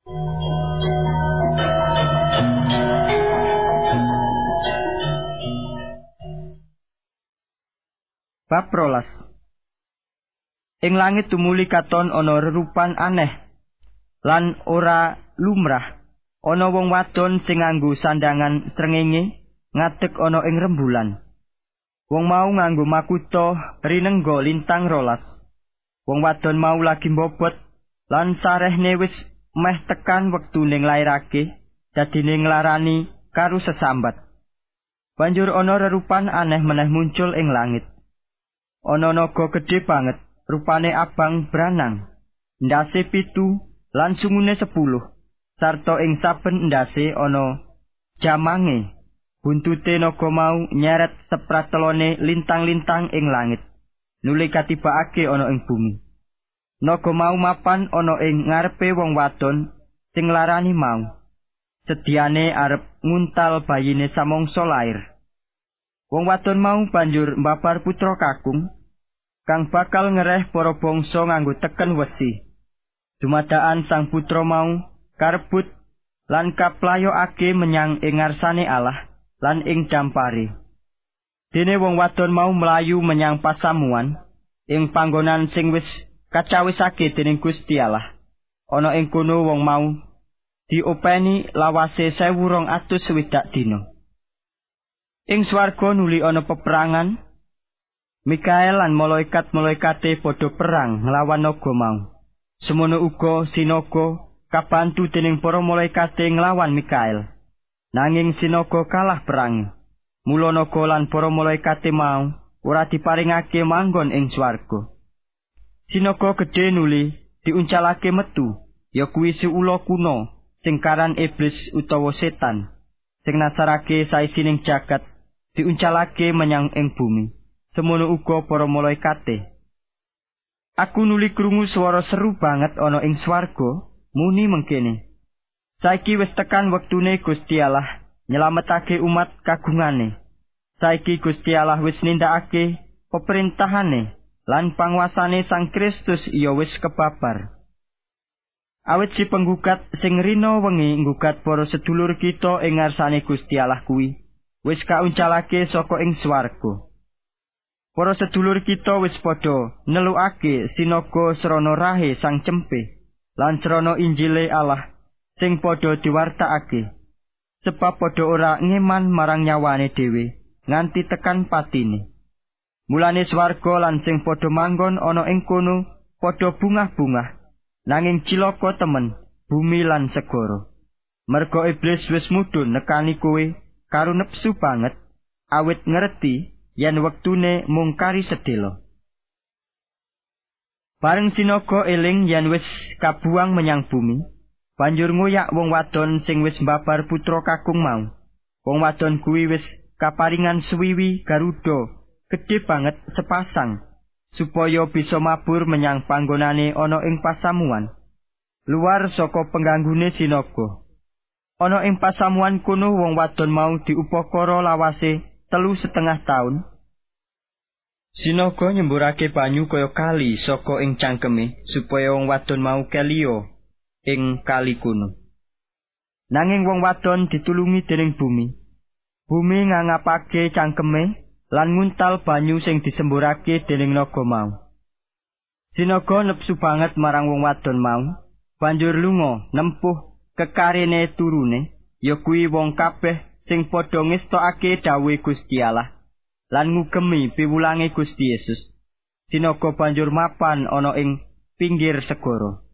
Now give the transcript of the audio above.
Bab 12. Ing langit tumuli katon ana rerupan aneh lan ora lumrah. Ana wong wadon sing nganggo sandangan srengenge ngadeg ana ing rembulan. Wong mau nganggo makuta rinengga lintang 12. Wong wadon mau lagi mbobot lan sarehne wis meh tekan wektune nglairake, dadine nglarani karo sesambat. Banjur ana rerupan aneh meneh muncul ing langit. Ana naga gedhe banget, rupane abang branang, ndase 7 lan sungune 10, sarta ing saben ndase ana jamange. Buntute naga mau nyeret sepratelone lintang-lintang ing langit, nuli katibakake ana ing bumi. Naga mau mapan ana ing ngarepe wong wadon sing larani mau, sediane arep nguntal bayine samangsa lair. Wong wadon mau banjur mbabar putra kakung kang bakal ngereh para bangsa nganggo teken wesi. Dumadaan sang putra mau karebut lan kaplayokake menyang ing ngarsane Allah lan ing dampare. Dene wong wadon mau mlayu menyang pasamuan ing panggonan sing wis kacawisake dening Gusti Allah. Ana ing kono wong mau diopeni lawase 1260 dina. Ing swarga nuli ana peperangan. Mikael lan malaikat-malaikate padha perang nglawan naga mau. Semono uga si naga kabantu dening para malaikate nglawan Mikael. Nanging si naga kalah perang. Mula naga lan para malaikate mau ora diparingake manggon ing swarga. Si naga gedhe nuli diuncalake metu, ya kuwi si ula kuna sing karan iblis utawa setan, sing nasarake saisining jagat diuncalake menyang ing bumi. Semono uga para malaikate. Aku nuli krungu swara seru banget ana ing swarga, muni mengkene. Saiki wis tekan wektune Gusti Allah nyelametake umat kagungane. Saiki Gusti Allah wis nindakake peperintahane lan panguasane Sang Kristus iya wis kebabar. Awit si penggugat sing rina wengi nggugat para sedulur kita ing ngarsane Gusti Allah kuwi wis kauncalake saka ing swarga. Para sedulur kita wis padha nelukake sinaga srana rahe Sang Cempe lan srana Injile Allah sing padha diwartakake, sebab padha ora ngeman marang nyawane dhewe nganti tekan patine. Mulane swarga lan sing padha manggon ana ing kono padha bungah-bungah, nanging cilaka temen bumi lan segara. Merga iblis wis mudhun nekani kowe karo nepsu banget, awit ngerti yen wektune mung kari sedhela. Bareng sinaga eling yen wis kabuang menyang bumi, banjur ngoyak wong wadon sing wis mbabar putra kakung mau. Wong wadon kuwi wis kaparingan suwiwi garuda gedhe banget sepasang, supaya bisa mabur menyang panggonane ana ing pasamuan, luar saka penganggune sinaga. Ana ing pasamuan kono wong wadon mau diupakara lawase 3,5 taun. Sinaga nyemburake banyu kaya kali saka ing cangkeme supaya wong wadon mau keliya ing kali kono. Nanging wong wadon ditulungi dening bumi. Bumi ngangapake cangkeme lan nguntal banyu sing disemburake dening naga mau. Sinaga nepsu banget marang wong wadon mau, banjur lunga nempuh kekarene turune, ya kuwi wong kabeh sing padha ngestokake dawuhe Gusti Allah lan ngugemi piwulange Gusti Yesus. Sinaga banjur mapan ana ing pinggir segara.